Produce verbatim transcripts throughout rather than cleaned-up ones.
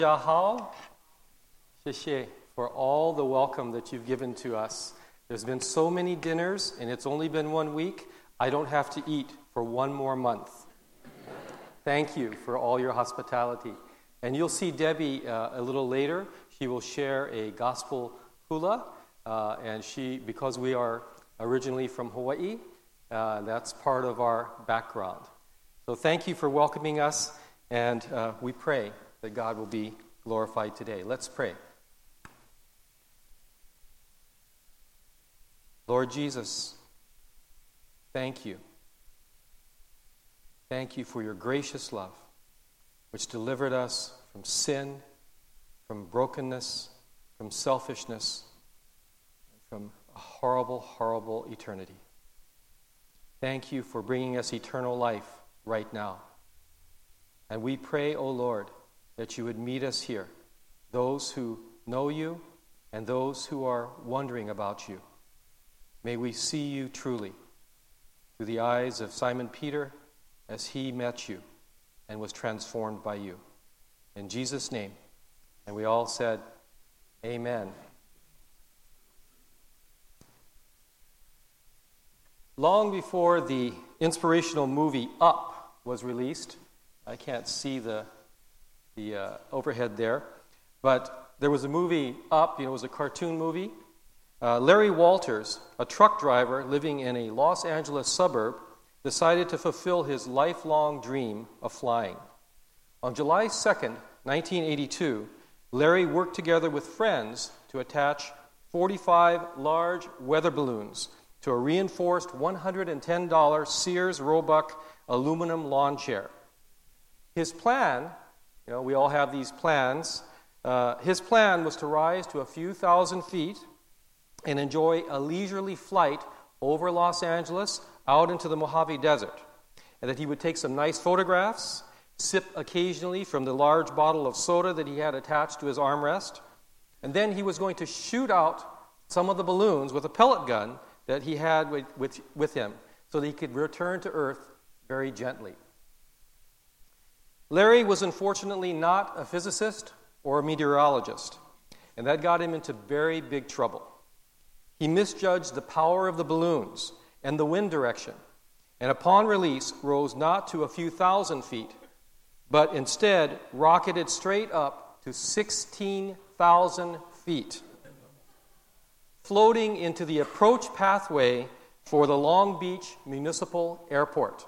Jiahao, Xie for all the welcome that you've given to us. There's been so many dinners, and it's only been one week. I don't have to eat for one more month. Thank you for all your hospitality. And you'll see Debbie uh, a little later. She will share a gospel hula, uh, and she, because we are originally from Hawaii, uh, that's part of our background. So thank you for welcoming us, and uh, we pray that God will be glorified today. Let's pray. Lord Jesus, thank you. Thank you for your gracious love, which delivered us from sin, from brokenness, from selfishness, and from a horrible, horrible eternity. Thank you for bringing us eternal life right now. And we pray, O Lord, that you would meet us here, those who know you and those who are wondering about you. May we see you truly through the eyes of Simon Peter as he met you and was transformed by you. In Jesus' name. And we all said, Amen. Long before the inspirational movie Up was released, I can't see the the uh, overhead there, but there was a movie Up, you know, it was a cartoon movie. Uh, Larry Walters, a truck driver living in a Los Angeles suburb, decided to fulfill his lifelong dream of flying. On July second, nineteen eighty-two, Larry worked together with friends to attach forty-five large weather balloons to a reinforced one hundred ten dollars Sears Roebuck aluminum lawn chair. His plan, you know, we all have these plans, uh, his plan was to rise to a few thousand feet and enjoy a leisurely flight over Los Angeles out into the Mojave Desert, and that he would take some nice photographs, sip occasionally from the large bottle of soda that he had attached to his armrest, and then he was going to shoot out some of the balloons with a pellet gun that he had with, with, with him so that he could return to Earth very gently. Larry was unfortunately not a physicist or a meteorologist, and that got him into very big trouble. He misjudged the power of the balloons and the wind direction, and upon release rose not to a few thousand feet, but instead rocketed straight up to sixteen thousand feet, floating into the approach pathway for the Long Beach Municipal Airport.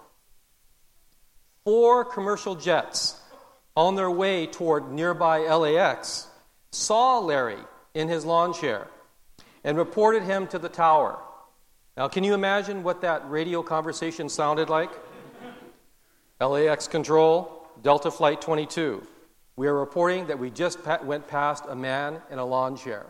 Four commercial jets on their way toward nearby L A X saw Larry in his lawn chair and reported him to the tower. Now, can you imagine what that radio conversation sounded like? L A X Control, Delta Flight twenty-two. We are reporting that we just pa- went past a man in a lawn chair.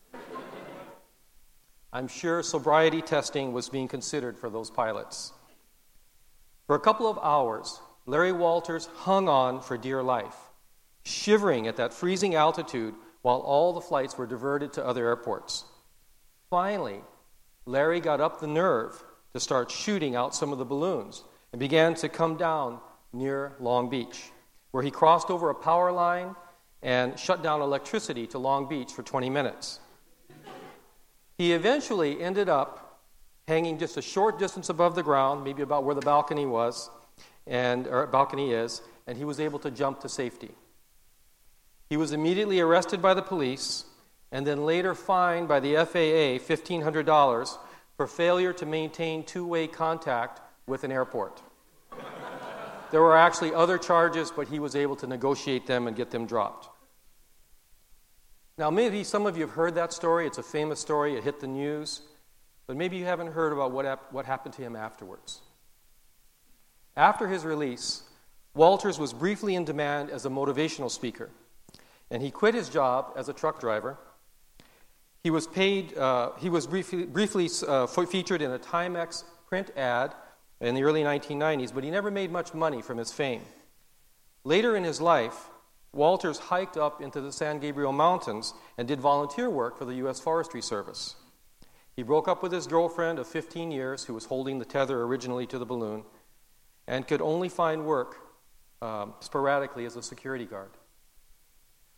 I'm sure sobriety testing was being considered for those pilots. For a couple of hours, Larry Walters hung on for dear life, shivering at that freezing altitude while all the flights were diverted to other airports. Finally, Larry got up the nerve to start shooting out some of the balloons and began to come down near Long Beach, where he crossed over a power line and shut down electricity to Long Beach for twenty minutes. He eventually ended up hanging just a short distance above the ground, maybe about where the balcony was, and or balcony is, and he was able to jump to safety. He was immediately arrested by the police and then later fined by the F A A fifteen hundred dollars for failure to maintain two-way contact with an airport. There were actually other charges, but he was able to negotiate them and get them dropped. Now, maybe some of you have heard that story. It's a famous story. It hit the news. But maybe you haven't heard about what, hap- what happened to him afterwards. After his release, Walters was briefly in demand as a motivational speaker, and he quit his job as a truck driver. He was paid. Uh, he was briefly, briefly uh, featured in a Timex print ad in the early nineteen nineties, but he never made much money from his fame. Later in his life, Walters hiked up into the San Gabriel Mountains and did volunteer work for the U S Forestry Service. He broke up with his girlfriend of fifteen years, who was holding the tether originally to the balloon, and could only find work um, sporadically as a security guard.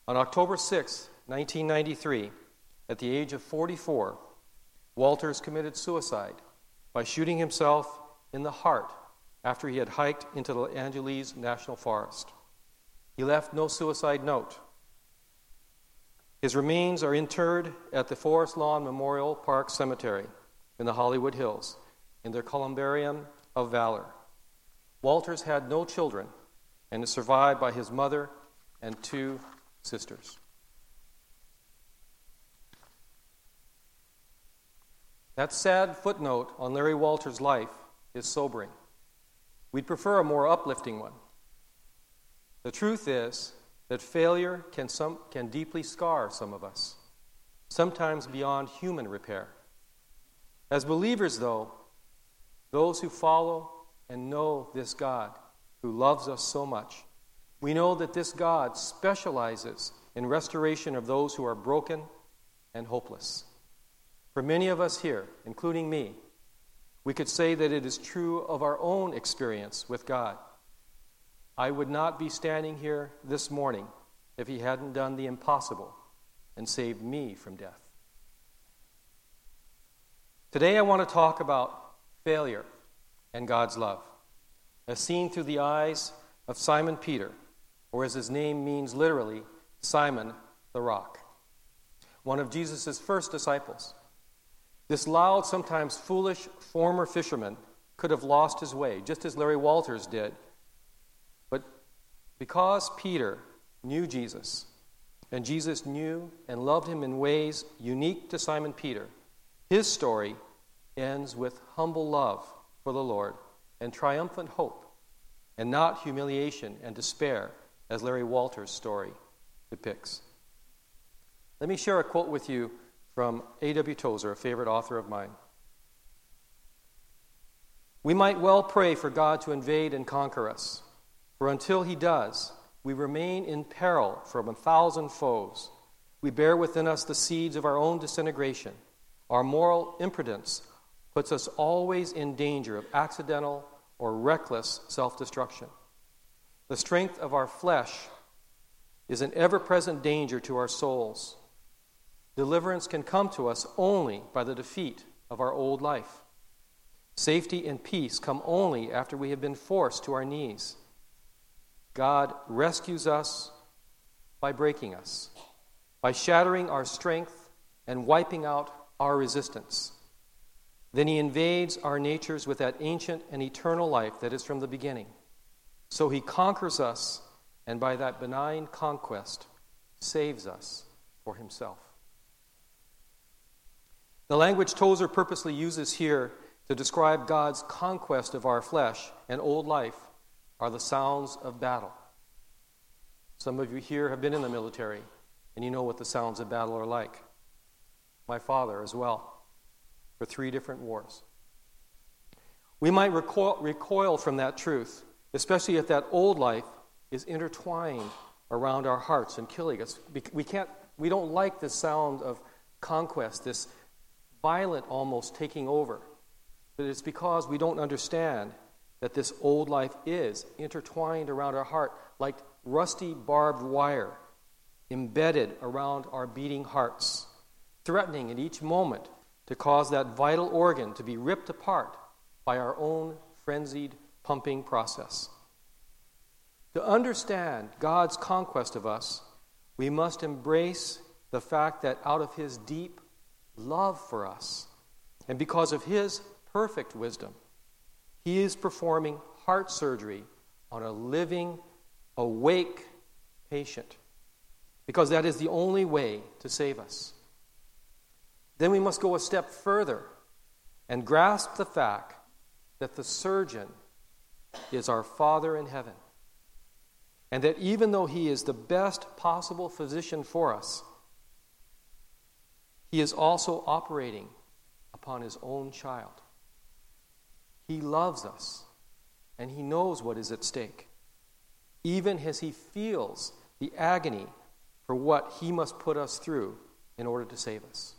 On October sixth, nineteen ninety-three, at the age of forty-four, Walters committed suicide by shooting himself in the heart after he had hiked into the Angeles National Forest. He left no suicide note. His remains are interred at the Forest Lawn Memorial Park Cemetery in the Hollywood Hills in their columbarium of valor. Walters had no children and is survived by his mother and two sisters. That sad footnote on Larry Walters' life is sobering. We'd prefer a more uplifting one. The truth is that failure can, some, can deeply scar some of us, sometimes beyond human repair. As believers, though, those who follow and know this God who loves us so much, we know that this God specializes in restoration of those who are broken and hopeless. For many of us here, including me, we could say that it is true of our own experience with God. I would not be standing here this morning if he hadn't done the impossible and saved me from death. Today I want to talk about failure and God's love, as seen through the eyes of Simon Peter, or as his name means literally, Simon the Rock, one of Jesus' first disciples. This loud, sometimes foolish former fisherman could have lost his way, just as Larry Walters did. But because Peter knew Jesus, and Jesus knew and loved him in ways unique to Simon Peter, his story ends with humble love for the Lord and triumphant hope, and not humiliation and despair, as Larry Walters' story depicts. Let me share a quote with you from A W Tozer, a favorite author of mine. We might well pray for God to invade and conquer us, for until he does, we remain in peril from a thousand foes. We bear within us the seeds of our own disintegration. Our moral impotence puts us always in danger of accidental or reckless self-destruction. The strength of our flesh is an ever-present danger to our souls. Deliverance can come to us only by the defeat of our old life. Safety and peace come only after we have been forced to our knees. God rescues us by breaking us, by shattering our strength and wiping out our resistance. Then he invades our natures with that ancient and eternal life that is from the beginning. So he conquers us, and by that benign conquest, saves us for himself. The language Tozer purposely uses here to describe God's conquest of our flesh and old life are the sounds of battle. Some of you here have been in the military, and you know what the sounds of battle are like. My father as well, for three different wars. We might recoil, recoil from that truth, especially if that old life is intertwined around our hearts and killing us. We can't, we don't like the sound of conquest, this violent almost taking over. But it's because we don't understand that this old life is intertwined around our heart like rusty barbed wire, embedded around our beating hearts, threatening at each moment to cause that vital organ to be ripped apart by our own frenzied pumping process. To understand God's conquest of us, we must embrace the fact that out of his deep love for us, and because of his perfect wisdom, he is performing heart surgery on a living, awake patient, because that is the only way to save us. Then we must go a step further and grasp the fact that the surgeon is our Father in heaven, and that even though he is the best possible physician for us, he is also operating upon his own child. He loves us, and he knows what is at stake, even as he feels the agony for what he must put us through in order to save us.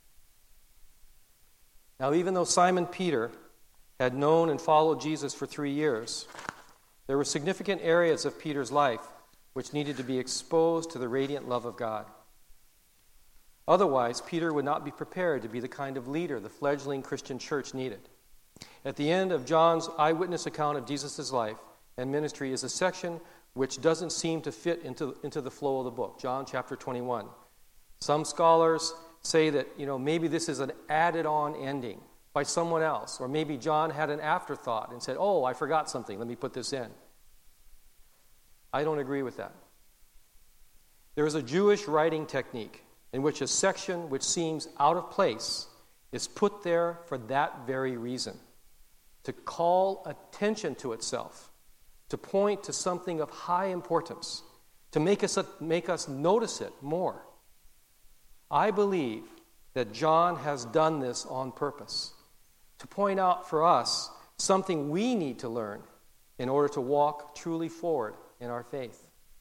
Now, even though Simon Peter had known and followed Jesus for three years, there were significant areas of Peter's life which needed to be exposed to the radiant love of God. Otherwise, Peter would not be prepared to be the kind of leader the fledgling Christian church needed. At the end of John's eyewitness account of Jesus' life and ministry is a section which doesn't seem to fit into, into the flow of the book, John chapter twenty-one. Some scholars say that, you know, maybe this is an added-on ending by someone else, or maybe John had an afterthought and said, oh, I forgot something, let me put this in. I don't agree with that. There is a Jewish writing technique in which a section which seems out of place is put there for that very reason, to call attention to itself, to point to something of high importance, to make us, make us notice it more. I believe that John has done this on purpose, to point out for us something we need to learn in order to walk truly forward in our faith.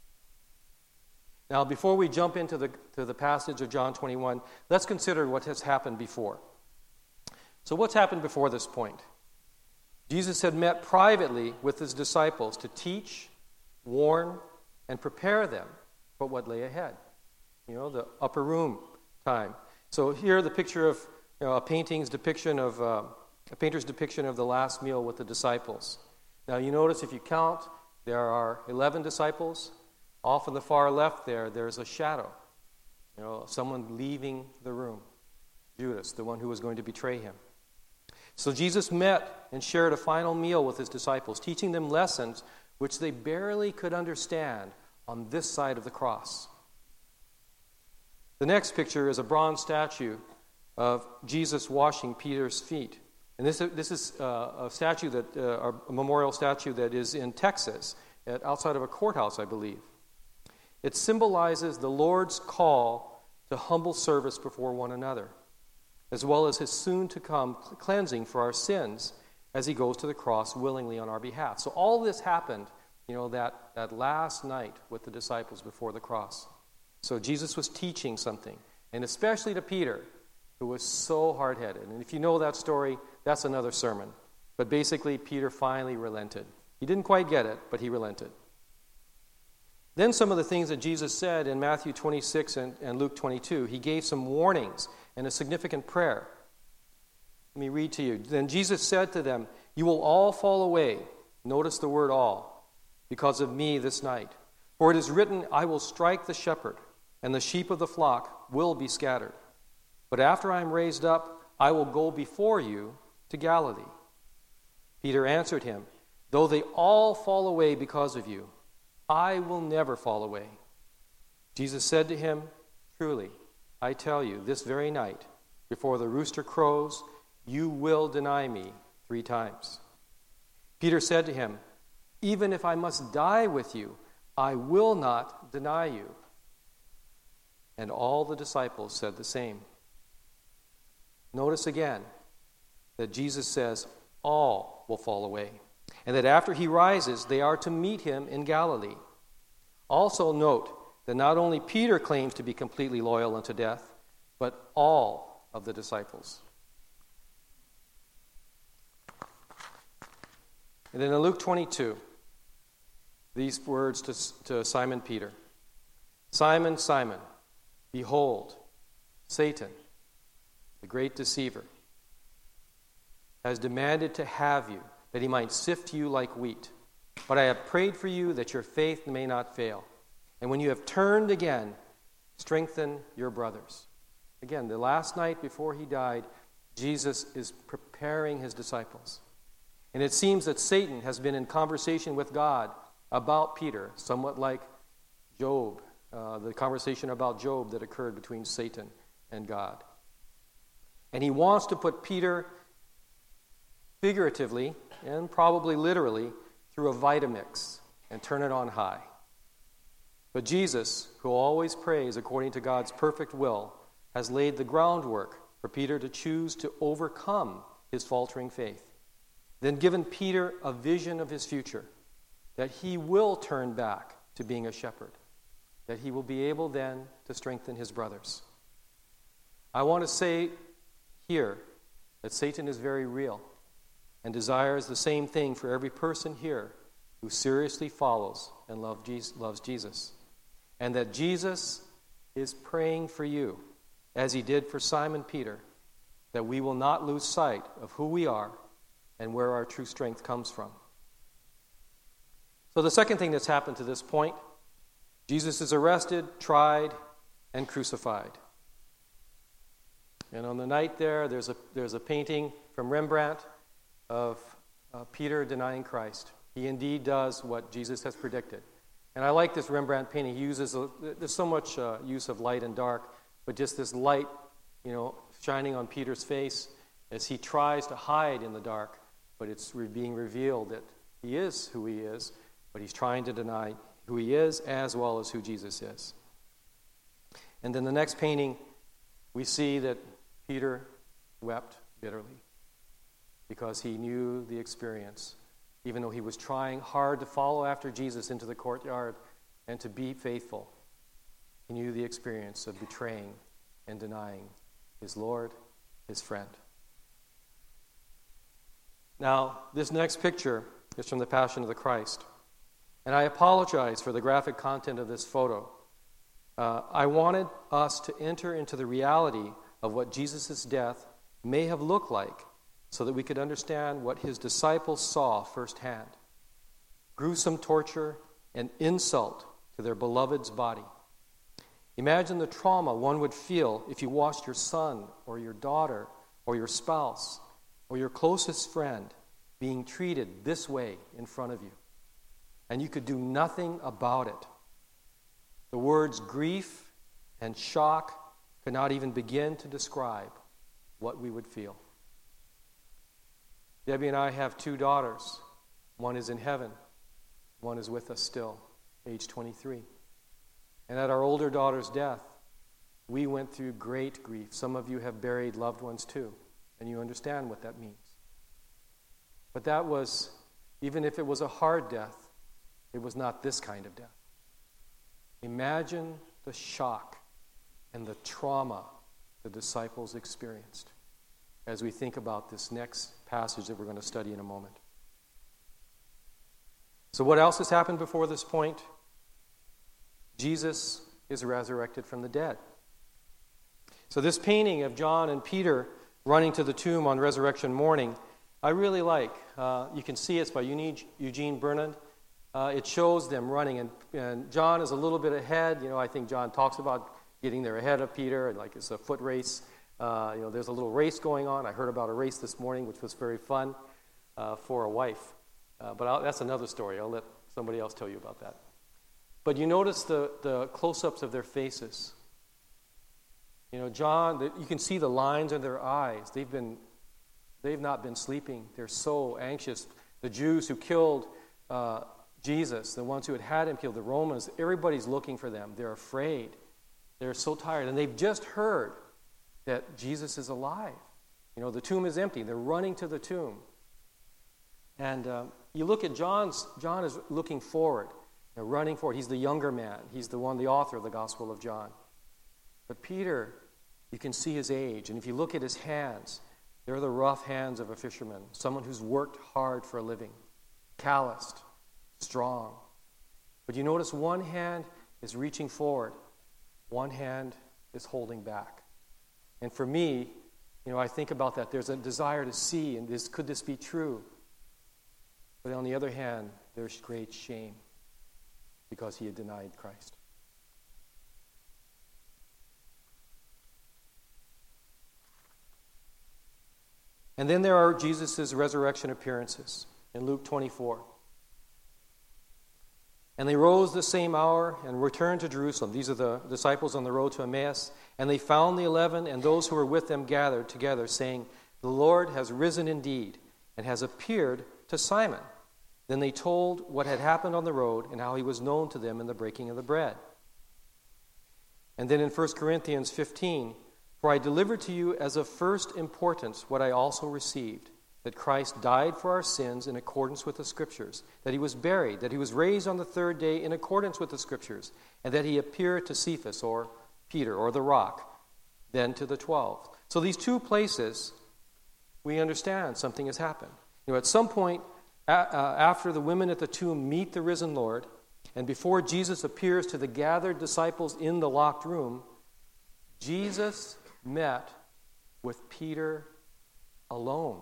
Now, before we jump into the, to the passage of John twenty-one, let's consider what has happened before. So what's happened before this point? Jesus had met privately with his disciples to teach, warn, and prepare them for what lay ahead. You know, the upper room time. So here the picture of, you know, a painting's depiction of, uh, a painter's depiction of the last meal with the disciples. Now you notice if you count, there are eleven disciples. Off on the far left there, there's a shadow. You know, someone leaving the room. Judas, the one who was going to betray him. So Jesus met and shared a final meal with his disciples, teaching them lessons which they barely could understand on this side of the cross. The next picture is a bronze statue of Jesus washing Peter's feet. And this, this is uh, a statue that, uh, a memorial statue that is in Texas, at, outside of a courthouse, I believe. It symbolizes the Lord's call to humble service before one another, as well as his soon-to-come cleansing for our sins as he goes to the cross willingly on our behalf. So all this happened, you know, that, that last night with the disciples before the cross. So Jesus was teaching something, and especially to Peter, who was so hard-headed. And if you know that story, that's another sermon. But basically, Peter finally relented. He didn't quite get it, but he relented. Then some of the things that Jesus said in Matthew twenty-six and, and Luke twenty-two, he gave some warnings and a significant prayer. Let me read to you. Then Jesus said to them, "You will all fall away," notice the word all, "because of me this night. For it is written, I will strike the shepherd, and the sheep of the flock will be scattered. But after I am raised up, I will go before you to Galilee." Peter answered him, "Though they all fall away because of you, I will never fall away." Jesus said to him, "Truly, I tell you, this very night, before the rooster crows, you will deny me three times." Peter said to him, "Even if I must die with you, I will not deny you." And all the disciples said the same. Notice again that Jesus says all will fall away, and that after he rises, they are to meet him in Galilee. Also note that not only Peter claims to be completely loyal unto death, but all of the disciples. And then in Luke twenty-two, these words to, to Simon Peter. "Simon, Simon, behold, Satan, the great deceiver, has demanded to have you, that he might sift you like wheat. But I have prayed for you that your faith may not fail. And when you have turned again, strengthen your brothers." Again, the last night before he died, Jesus is preparing his disciples. And it seems that Satan has been in conversation with God about Peter, somewhat like Job, uh, the conversation about Job that occurred between Satan and God. And he wants to put Peter figuratively and probably literally through a Vitamix and turn it on high. But Jesus, who always prays according to God's perfect will, has laid the groundwork for Peter to choose to overcome his faltering faith. Then given Peter a vision of his future, that he will turn back to being a shepherd, that he will be able then to strengthen his brothers. I want to say here that Satan is very real and desires the same thing for every person here who seriously follows and love Jesus, loves Jesus. And that Jesus is praying for you, as he did for Simon Peter, that we will not lose sight of who we are and where our true strength comes from. So the second thing that's happened to this point, Jesus is arrested, tried, and crucified. And on the night there, there's a, there's a painting from Rembrandt of uh, Peter denying Christ. He indeed does what Jesus has predicted. And I like this Rembrandt painting. He uses, a, there's so much uh, use of light and dark, but just this light, you know, shining on Peter's face as he tries to hide in the dark, but it's re- being revealed that he is who he is, but he's trying to deny who he is as well as who Jesus is. And then the next painting, we see that Peter wept bitterly because he knew the experience. Even though he was trying hard to follow after Jesus into the courtyard and to be faithful, he knew the experience of betraying and denying his Lord, his friend. Now, this next picture is from the Passion of the Christ. And I apologize for the graphic content of this photo. Uh, I wanted us to enter into the reality of what Jesus' death may have looked like so that we could understand what his disciples saw firsthand. Gruesome torture and insult to their beloved's body. Imagine the trauma one would feel if you watched your son or your daughter or your spouse or your closest friend being treated this way in front of you, and you could do nothing about it. The words grief and shock could not even begin to describe what we would feel. Debbie and I have two daughters. One is in heaven. One is with us still, age twenty-three. And at our older daughter's death, we went through great grief. Some of you have buried loved ones too, and you understand what that means. But that was, even if it was a hard death, it was not this kind of death. Imagine the shock and the trauma the disciples experienced as we think about this next passage that we're going to study in a moment. So what else has happened before this point? Jesus is resurrected from the dead. So this painting of John and Peter running to the tomb on resurrection morning, I really like. Uh, you can see it's by Eugene Burnand. Uh, it shows them running, and, and John is a little bit ahead. You know, I think John talks about getting there ahead of Peter, and like it's a foot race. Uh, you know, there's a little race going on. I heard about a race this morning, which was very fun uh, for a wife. Uh, but I'll, that's another story. I'll let somebody else tell you about that. But you notice the, the close-ups of their faces. You know, John, the, you can see the lines in their eyes. They've been, they've not been sleeping. They're so anxious. The Jews who killed uh, Jesus, the ones who had had him killed, the Romans, everybody's looking for them. They're afraid. They're so tired. And they've just heard that Jesus is alive. You know, the tomb is empty. They're running to the tomb. And um, you look at John's, John is looking forward. They're running forward. He's the younger man. He's the one, the author of the Gospel of John. But Peter, you can see his age. And if you look at his hands, they're the rough hands of a fisherman, someone who's worked hard for a living, calloused, strong. But you notice one hand is reaching forward. One hand is holding back. And for me, you know, I think about that. There's a desire to see, and this, could this be true? But on the other hand, there's great shame because he had denied Christ. And then there are Jesus' resurrection appearances in Luke twenty-four. And they rose the same hour and returned to Jerusalem. These are the disciples on the road to Emmaus. And they found the eleven and those who were with them gathered together, saying, "The Lord has risen indeed and has appeared to Simon." Then they told what had happened on the road and how he was known to them in the breaking of the bread. And then in First Corinthians fifteen, "For I delivered to you as of first importance what I also received, that Christ died for our sins in accordance with the Scriptures, that he was buried, that he was raised on the third day in accordance with the Scriptures, and that he appeared to Cephas," or Peter, or the rock, then to the twelve. So these two places, we understand something has happened. You know, at some point, a- uh, after the women at the tomb meet the risen Lord, and before Jesus appears to the gathered disciples in the locked room, Jesus met with Peter alone.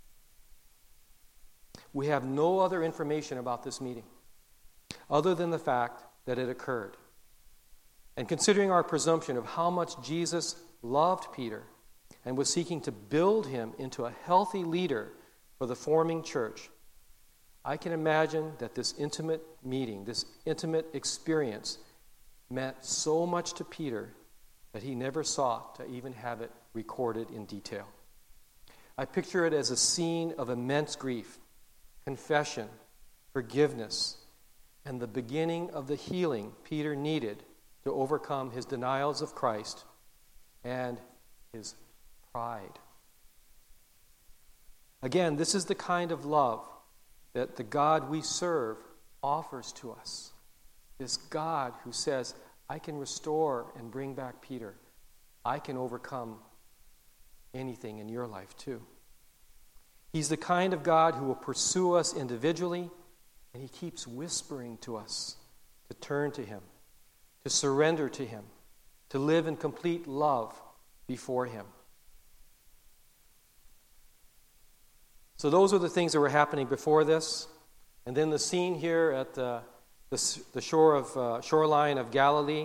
We have no other information about this meeting other than the fact that it occurred. And considering our presumption of how much Jesus loved Peter and was seeking to build him into a healthy leader for the forming church, I can imagine that this intimate meeting, this intimate experience, meant so much to Peter that he never sought to even have it recorded in detail. I picture it as a scene of immense grief, confession, forgiveness, and the beginning of the healing Peter needed to overcome his denials of Christ and his pride. Again, this is the kind of love that the God we serve offers to us. This God who says, I can restore and bring back Peter. I can overcome anything in your life too. He's the kind of God who will pursue us individually, and he keeps whispering to us to turn to him, to surrender to him, to live in complete love before him. So those are the things that were happening before this. And then the scene here at the, the, the shore of, uh, shoreline of Galilee.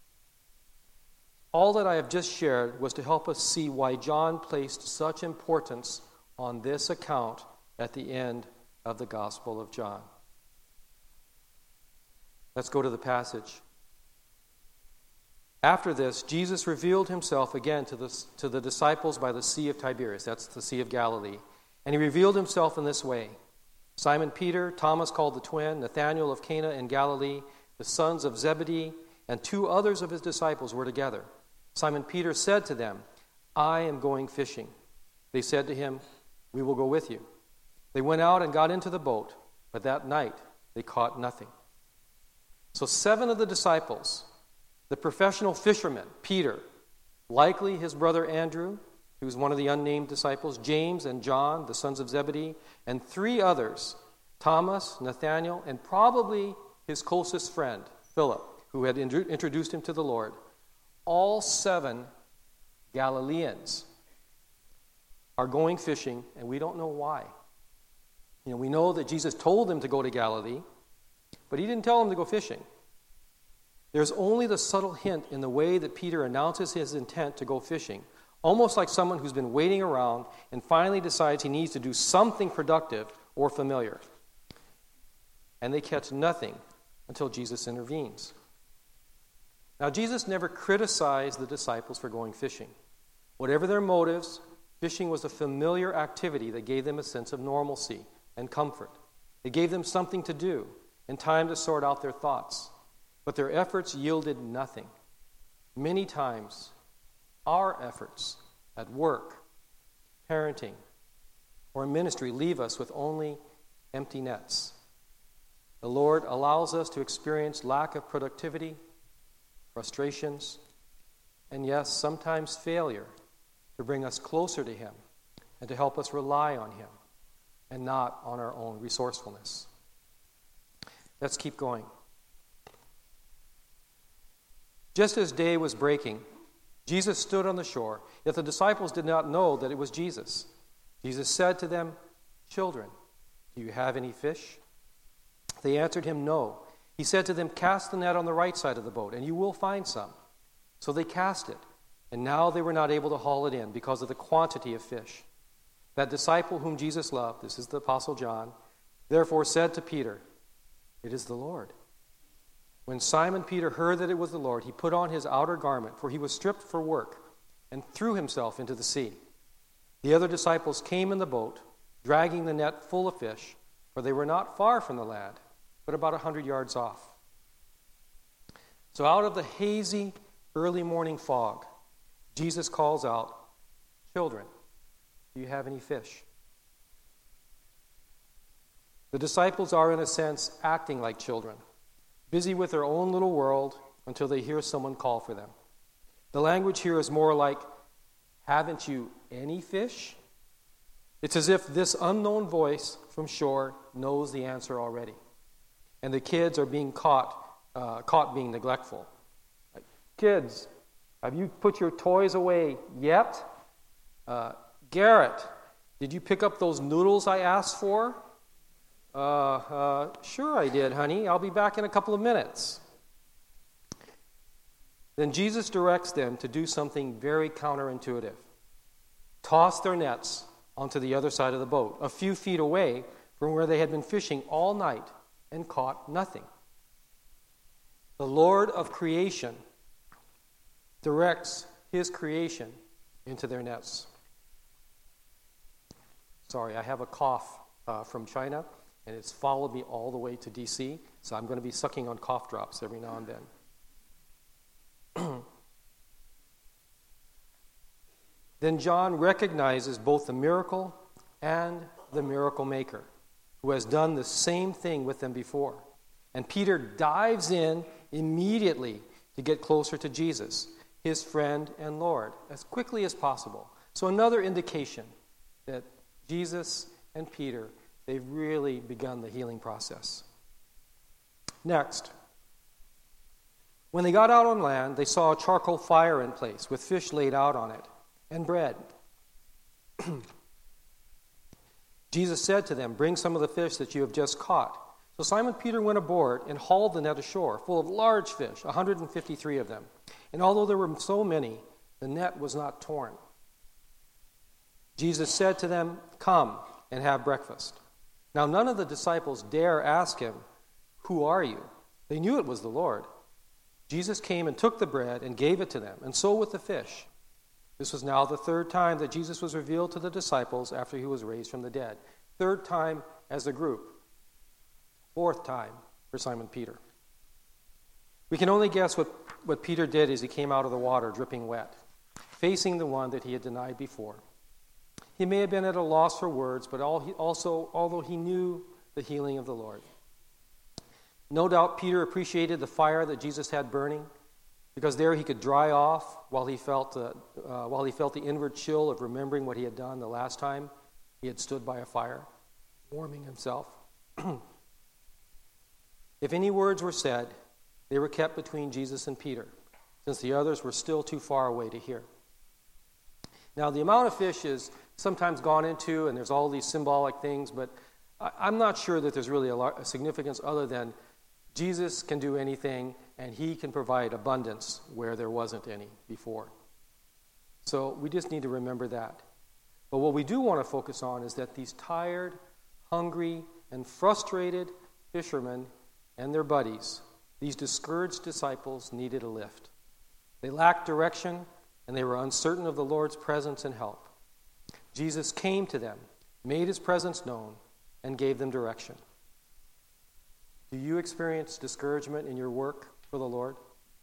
All that I have just shared was to help us see why John placed such importance on this account at the end of the Gospel of John. Let's go to the passage. After this, Jesus revealed himself again to the, to the disciples by the Sea of Tiberias. That's the Sea of Galilee. And he revealed himself in this way. Simon Peter, Thomas called the twin, Nathanael of Cana in Galilee, the sons of Zebedee, and two others of his disciples were together. Simon Peter said to them, I am going fishing. They said to him, we will go with you. They went out and got into the boat, but that night they caught nothing. So seven of the disciples, the professional fishermen, Peter, likely his brother Andrew, who was one of the unnamed disciples, James and John, the sons of Zebedee, and three others, Thomas, Nathanael, and probably his closest friend, Philip, who had in- introduced him to the Lord. All seven Galileans are going fishing, and we don't know why. You know, we know that Jesus told them to go to Galilee, but he didn't tell them to go fishing. There's only the subtle hint in the way that Peter announces his intent to go fishing, almost like someone who's been waiting around and finally decides he needs to do something productive or familiar. And they catch nothing until Jesus intervenes. Now, Jesus never criticized the disciples for going fishing. Whatever their motives, fishing was a familiar activity that gave them a sense of normalcy and comfort. It gave them something to do and time to sort out their thoughts. But their efforts yielded nothing. Many times, our efforts at work, parenting, or ministry leave us with only empty nets. The Lord allows us to experience lack of productivity, frustrations, and yes, sometimes failure to bring us closer to Him and to help us rely on Him and not on our own resourcefulness. Let's keep going. Just as day was breaking, Jesus stood on the shore, yet the disciples did not know that it was Jesus. Jesus said to them, "Children, do you have any fish?" They answered him, "No." He said to them, "Cast the net on the right side of the boat, and you will find some." So they cast it, and now they were not able to haul it in because of the quantity of fish. That disciple whom Jesus loved, this is the Apostle John, therefore said to Peter, "It is the Lord." When Simon Peter heard that it was the Lord, he put on his outer garment, for he was stripped for work, and threw himself into the sea. The other disciples came in the boat, dragging the net full of fish, for they were not far from the land, but about a hundred yards off. So out of the hazy early morning fog, Jesus calls out, "Children, do you have any fish?" The disciples are, in a sense, acting like children, busy with their own little world until they hear someone call for them. The language here is more like, "Haven't you any fish?" It's as if this unknown voice from shore knows the answer already. And the kids are being caught, uh, caught being neglectful. Like, kids, have you put your toys away yet? Uh, Garrett, did you pick up those noodles I asked for? Uh, uh, sure I did, honey. I'll be back in a couple of minutes. Then Jesus directs them to do something very counterintuitive. Toss their nets onto the other side of the boat, a few feet away from where they had been fishing all night and caught nothing. The Lord of creation directs his creation into their nets. Sorry, I have a cough uh, from China, and it's followed me all the way to D C, so I'm going to be sucking on cough drops every now and then. Then John recognizes both the miracle and the miracle maker, who has done the same thing with them before. And Peter dives in immediately to get closer to Jesus, his friend and Lord, as quickly as possible. So another indication that Jesus and Peter, they've really begun the healing process. Next, when they got out on land, they saw a charcoal fire in place with fish laid out on it and bread. Jesus said to them, "Bring some of the fish that you have just caught." So Simon Peter went aboard and hauled the net ashore, full of large fish, one hundred fifty-three of them. And although there were so many, the net was not torn. Jesus said to them, "Come and have breakfast." Now none of the disciples dare ask him, "Who are you?" They knew it was the Lord. Jesus came and took the bread and gave it to them, and so with the fish. This was now the third time that Jesus was revealed to the disciples after he was raised from the dead. Third time as a group. Fourth time for Simon Peter. We can only guess what, what Peter did as he came out of the water dripping wet, facing the one that he had denied before. He may have been at a loss for words, but all he, also, although he knew the healing of the Lord. No doubt Peter appreciated the fire that Jesus had burning, because there he could dry off while he felt uh, uh, while he felt the inward chill of remembering what he had done the last time he had stood by a fire, warming himself. If any words were said, they were kept between Jesus and Peter, since the others were still too far away to hear. Now, the amount of fish is sometimes gone into, and there's all these symbolic things, but I, I'm not sure that there's really a, lar- a significance other than Jesus can do anything, and he can provide abundance where there wasn't any before. So we just need to remember that. But what we do want to focus on is that these tired, hungry, and frustrated fishermen and their buddies, these discouraged disciples, needed a lift. They lacked direction, and they were uncertain of the Lord's presence and help. Jesus came to them, made his presence known, and gave them direction. Do you experience discouragement in your work for the Lord?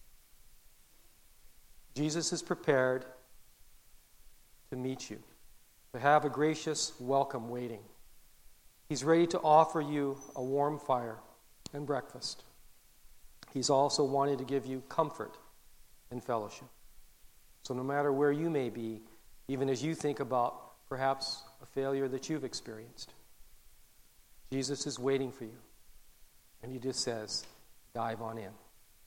Jesus is prepared to meet you, to have a gracious welcome waiting. He's ready to offer you a warm fire and breakfast. He's also wanting to give you comfort and fellowship. So no matter where you may be, even as you think about perhaps a failure that you've experienced, Jesus is waiting for you. And he just says, dive on in.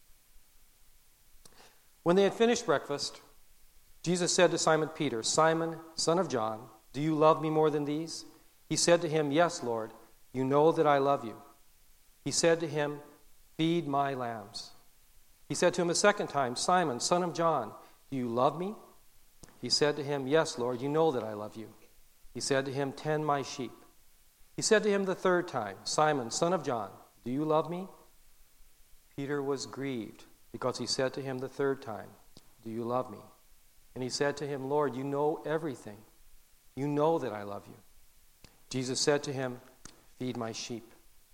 When they had finished breakfast, Jesus said to Simon Peter, "Simon, son of John, do you love me more than these?" He said to him, "Yes, Lord, you know that I love you." He said to him, "Feed my lambs." He said to him a second time, "Simon, son of John, do you love me?" He said to him, "Yes, Lord, you know that I love you." He said to him, "Tend my sheep." He said to him the third time, "Simon, son of John, do you love me?" Peter was grieved because he said to him the third time, "Do you love me?" And he said to him, "Lord, you know everything. You know that I love you." Jesus said to him, "Feed my sheep."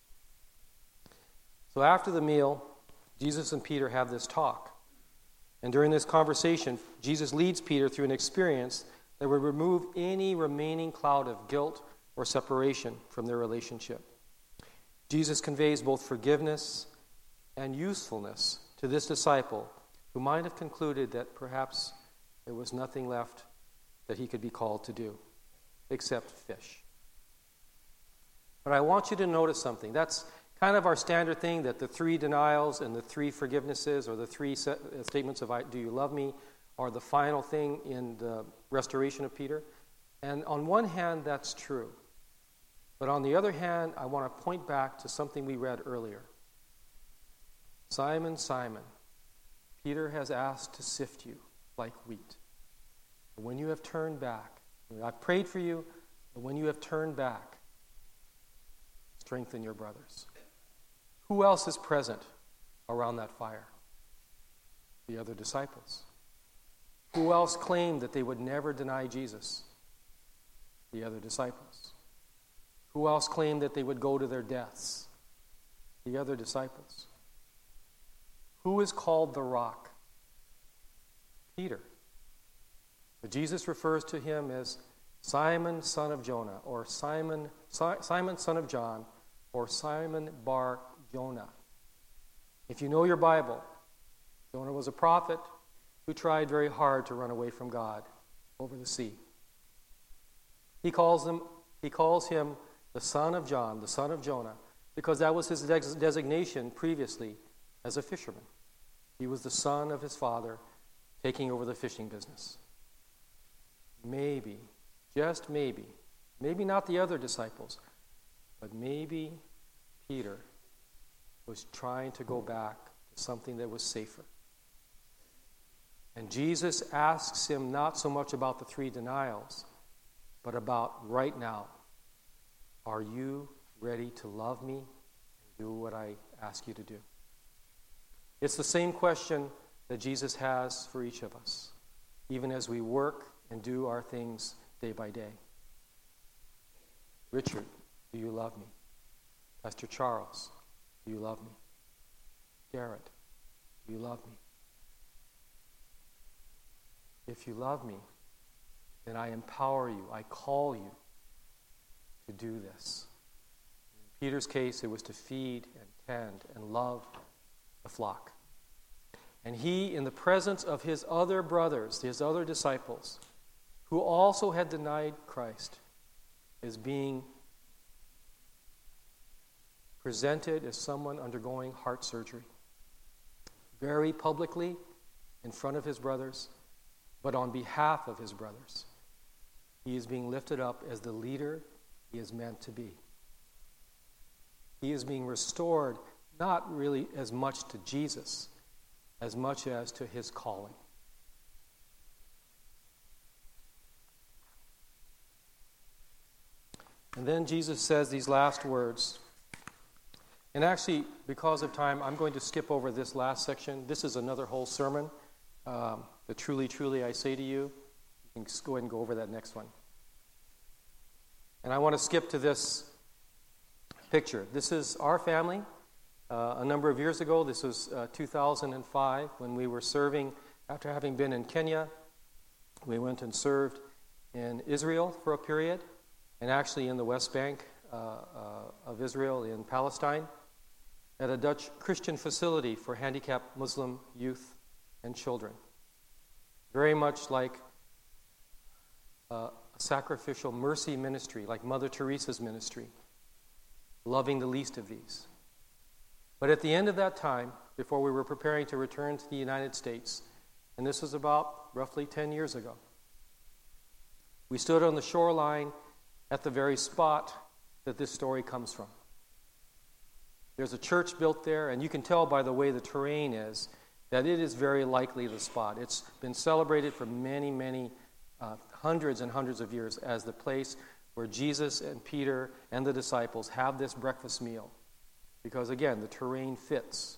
So after the meal, Jesus and Peter have this talk. And during this conversation, Jesus leads Peter through an experience that would remove any remaining cloud of guilt or separation from their relationship. Jesus conveys both forgiveness and usefulness to this disciple who might have concluded that perhaps there was nothing left that he could be called to do. except fish. But I want you to notice something. That's kind of our standard thing, that the three denials and the three forgivenesses, or the three statements of "do you love me," are the final thing in the restoration of Peter. And on one hand, that's true. But on the other hand, I want to point back to something we read earlier. Simon, Simon, Peter has asked to sift you like wheat. But when you have turned back, I've prayed for you, but when you have turned back, strengthen your brothers. Who else is present around that fire? The other disciples. Who else claimed that they would never deny Jesus? The other disciples. Who else claimed that they would go to their deaths? The other disciples. Who is called the rock? Peter. But Jesus refers to him as Simon, son of Jonah, or Simon, Simon, son of John, or Simon bar Jonah. If you know your Bible, Jonah was a prophet who tried very hard to run away from God over the sea. He calls him, he calls him the son of John, the son of Jonah, because that was his des- designation previously as a fisherman. He was the son of his father taking over the fishing business. Maybe, just maybe, maybe not the other disciples, but maybe Peter was trying to go back to something that was safer. And Jesus asks him not so much about the three denials, but about right now. Are you ready to love me and do what I ask you to do? It's the same question that Jesus has for each of us, even as we work and do our things day by day. Richard, do you love me? Pastor Charles, do you love me? Garrett, do you love me? If you love me, then I empower you, I call you to do this. In Peter's case, it was to feed and tend and love the flock. And he, in the presence of his other brothers, his other disciples, who also had denied Christ, is being presented as someone undergoing heart surgery. Very publicly, in front of his brothers, but on behalf of his brothers. He is being lifted up as the leader he is meant to be. He is being restored not really as much to Jesus, as much as to his calling. And then Jesus says these last words. And actually, because of time, I'm going to skip over this last section. This is another whole sermon. Um, the truly, truly, I say to you. You can go ahead and go over that next one. And I want to skip to this picture. This is our family. Uh, a number of years ago, this was uh, two thousand five, when we were serving, after having been in Kenya, we went and served in Israel for a period, and actually in the West Bank uh, uh, of Israel in Palestine, at a Dutch Christian facility for handicapped Muslim youth and children. Very much like uh, a sacrificial mercy ministry, like Mother Teresa's ministry, loving the least of these. But at the end of that time, before we were preparing to return to the United States, and this was about roughly ten years ago, we stood on the shoreline at the very spot that this story comes from. There's a church built there, and you can tell by the way the terrain is that it is very likely the spot. It's been celebrated for many, many uh, hundreds and hundreds of years as the place where Jesus and Peter and the disciples have this breakfast meal. Because again, the terrain fits.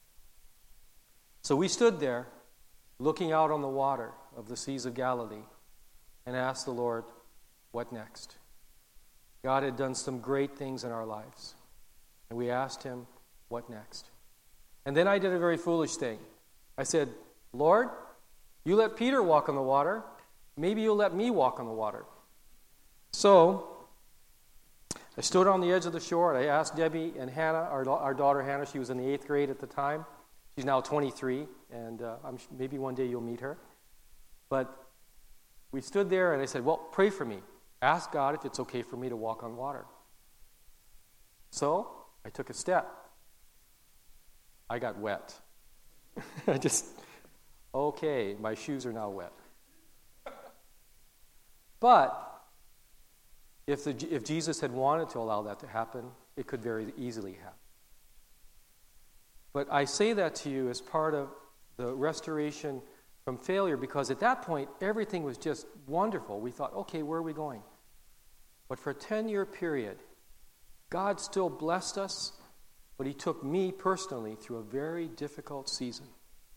So we stood there, looking out on the water of the seas of Galilee, and asked the Lord, what next? God had done some great things in our lives. And we asked him, what next? And then I did a very foolish thing. I said, Lord, you let Peter walk on the water. Maybe you'll let me walk on the water. So I stood on the edge of the shore, and I asked Debbie and Hannah, our, our daughter Hannah, she was in the eighth grade at the time. She's now twenty-three, and uh, I'm, maybe one day you'll meet her. But we stood there, and I said, well, pray for me. Ask God if it's okay for me to walk on water. So I took a step. I got wet. I just, okay, my shoes are now wet. But if, the, if Jesus had wanted to allow that to happen, it could very easily happen. But I say that to you as part of the restoration from failure, because at that point, everything was just wonderful. We thought, okay, where are we going? But for a ten-year period, God still blessed us, but he took me personally through a very difficult season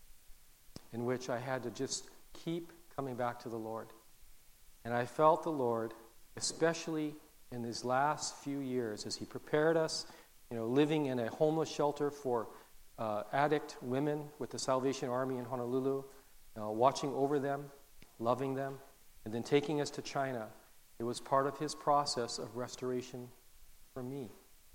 in which I had to just keep coming back to the Lord. And I felt the Lord, especially in these last few years, as he prepared us, you know, living in a homeless shelter for uh, addict women with the Salvation Army in Honolulu, uh, watching over them, loving them, and then taking us to China. It was part of his process of restoration for me.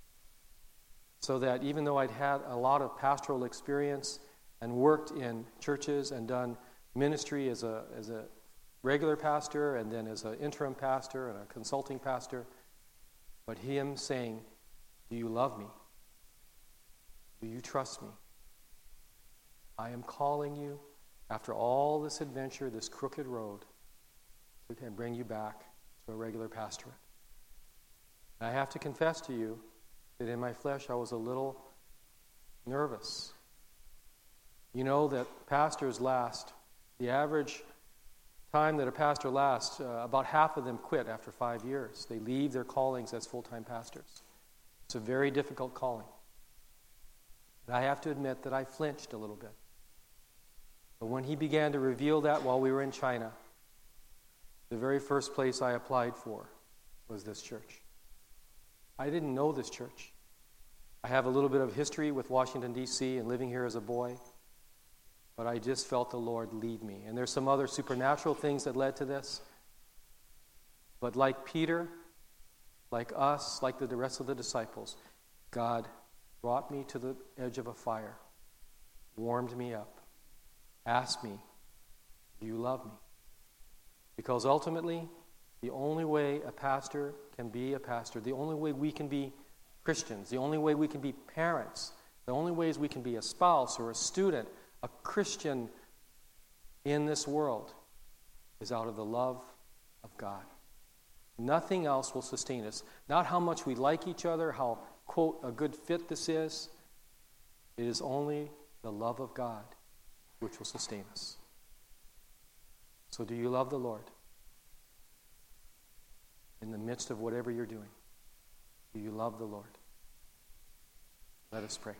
So that even though I'd had a lot of pastoral experience and worked in churches and done ministry as a as a regular pastor and then as an interim pastor and a consulting pastor, but him saying, do you love me? Do you trust me? I am calling you after all this adventure, this crooked road, to bring you back to a regular pastorate. And I have to confess to you that in my flesh I was a little nervous. You know that pastors last, the average time that a pastor lasts, uh, about half of them quit after five years. They leave their callings as full-time pastors. It's a very difficult calling. And I have to admit that I flinched a little bit. But when he began to reveal that while we were in China, the very first place I applied for was this church. I didn't know this church. I have a little bit of history with Washington, D C and living here as a boy, but I just felt the Lord lead me. And there's some other supernatural things that led to this. But like Peter, like us, like the rest of the disciples, God brought me to the edge of a fire, warmed me up, asked me, do you love me? Because ultimately, the only way a pastor can be a pastor, the only way we can be Christians, the only way we can be parents, the only ways we can be a spouse or a student, a Christian in this world, is out of the love of God. Nothing else will sustain us. Not how much we like each other, how, quote, a good fit this is. It is only the love of God which will sustain us. So do you love the Lord? In the midst of whatever you're doing, do you love the Lord? Let us pray.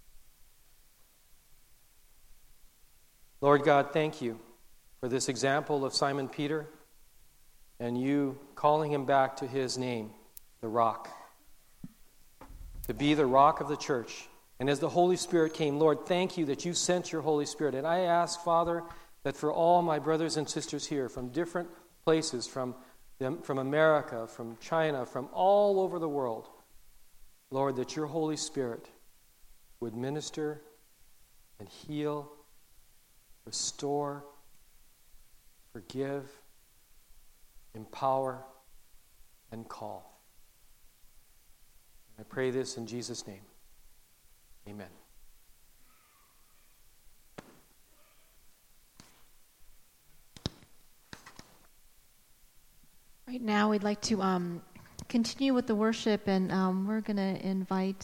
Lord God, thank you for this example of Simon Peter and you calling him back to his name, the rock, to be the rock of the church. And as the Holy Spirit came, Lord, thank you that you sent your Holy Spirit. And I ask, Father, that for all my brothers and sisters here from different places, from them, from America, from China, from all over the world, Lord, that your Holy Spirit would minister and heal, restore, forgive, empower, and call. I pray this in Jesus' name. Amen. Right now, we'd like to um, continue with the worship, and um, we're going to invite